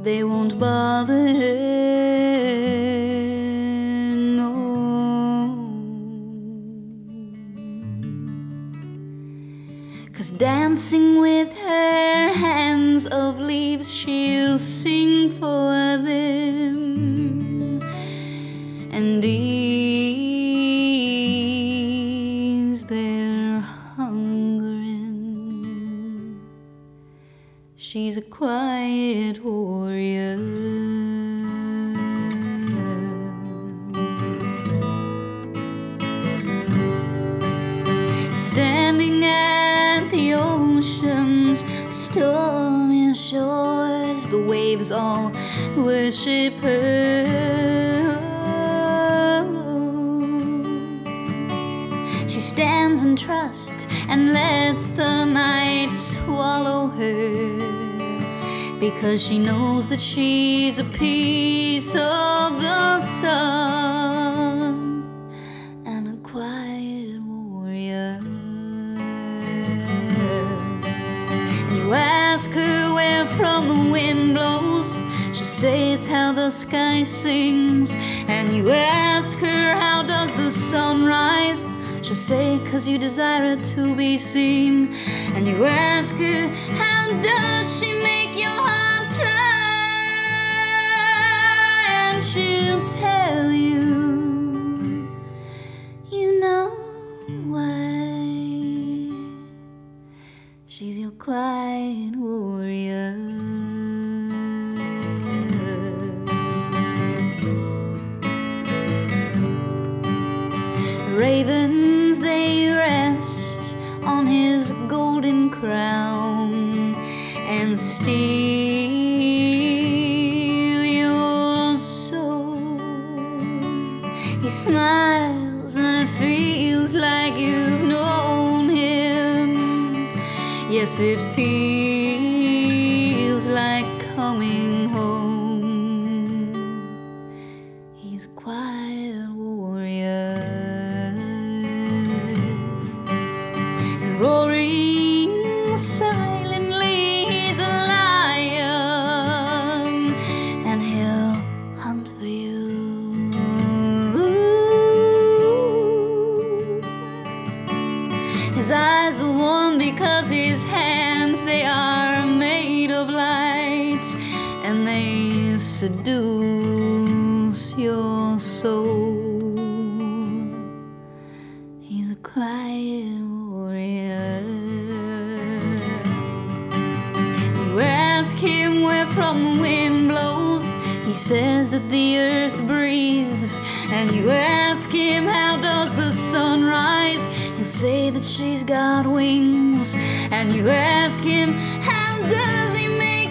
they won't bother her, no. 'Cause dancing with her hands of leaves, she'll sing for them and ease their hungering. She's a quiet warrior. Standing at the ocean's stormy shores, the waves all worship her. She stands in trust and lets the night swallow her, because she knows that she's a piece of the sun and a quiet warrior. You ask her where from the wind blows, she'll say it's how the sky sings. And you ask her how does the sun rise, she'll say 'cause you desire it to be seen. And you ask her how does she make your heart fly, and she'll tell you, you know why. She's your quiet warrior. Ravens, they rest on his golden crown and steal your soul. He smiles and it feels like you've known him. Yes, it feels like coming home. He's a quiet warrior. Roaring silently, he's a lion, and he'll hunt for you. His eyes are warm because his hands, they are made of light, and they seduce your soul. He's a quiet warrior. You ask him where from the wind blows, he says that the earth breathes. And you ask him how does the sun rise, he'll say that she's got wings. And you ask him how does he make